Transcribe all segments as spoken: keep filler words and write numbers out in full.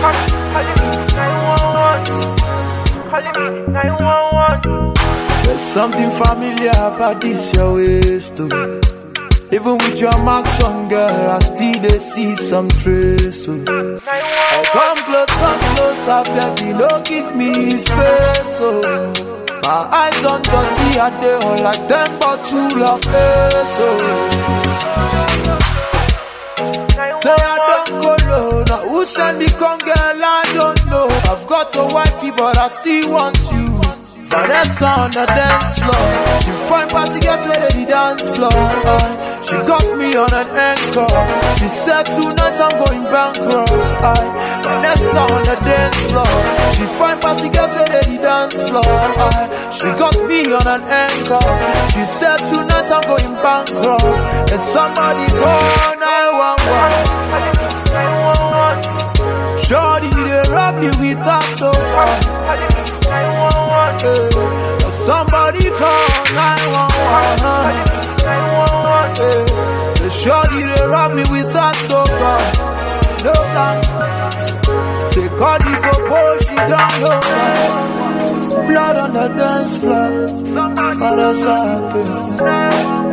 There's something familiar about this your waist too. Even with your marks on, girl, I still they see some trace too. Oh, come close, come close, baby, don't give me space. Oh, my eyes don't dirty, I they on like ten bottle of ace. Oh, say I don't go low. Now who send the con, girl? I don't know. I've got a wifey, but I still want you. Vanessa on the dance floor. She find party girls where they dance floor. Uh, she got me on an anchor. She said tonight I'm going bankrupt. Uh, Vanessa on the dance floor. She find party girls where they dance floor. Uh, she got me on an anchor. She said tonight I'm going bankrupt. And somebody call nine one one. Shorty, they rob me with that door. Uh, somebody call nine one one. uh, The shorty they rob me with that sofa. No doubt. Say call the popo, she don't know. Blood on the dance floor. Para sake.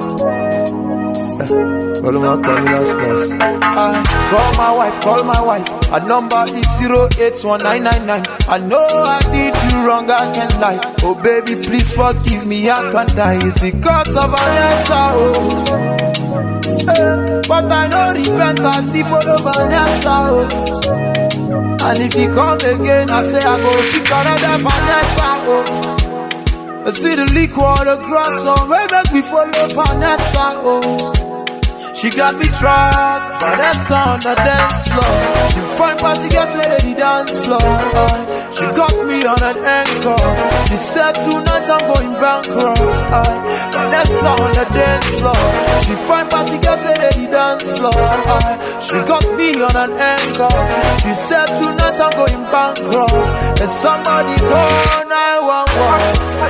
Call my last last. I call my wife, call my wife. Her number is zero eight one nine nine nine. I know I did you wrong, I can't lie. Oh baby, please forgive me, I can't die. It's because of Vanessa, oh. Hey, but I know repent, I still follow Vanessa, oh. And if you come again, I say I go pick another Vanessa, oh. I see the liquor, the grass, so way back we follow Vanessa, oh. She got me trapped, Vanessa on the dance floor. She find party girls where they dance floor. Uh, she got me on an anchor. She said tonight I'm going bankrupt. Uh, Vanessa on the dance floor. She find party girls where they dance floor. Uh, she got me on an anchor. She said tonight I'm going bankrupt. And somebody call nine one one.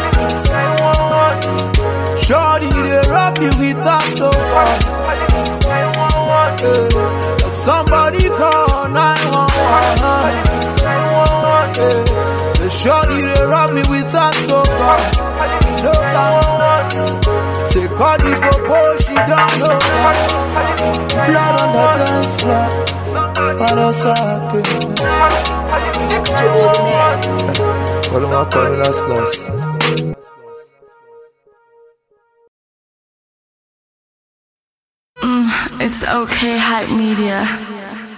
Shorty, they rob me with that door. Uh, somebody call nine one one. uh, The shorty they rob me with that sofa. No doubt. Say call the popo, she don't know. Blood on the dance floor. Para sake. Call my call last last. It's okay, Hype Media.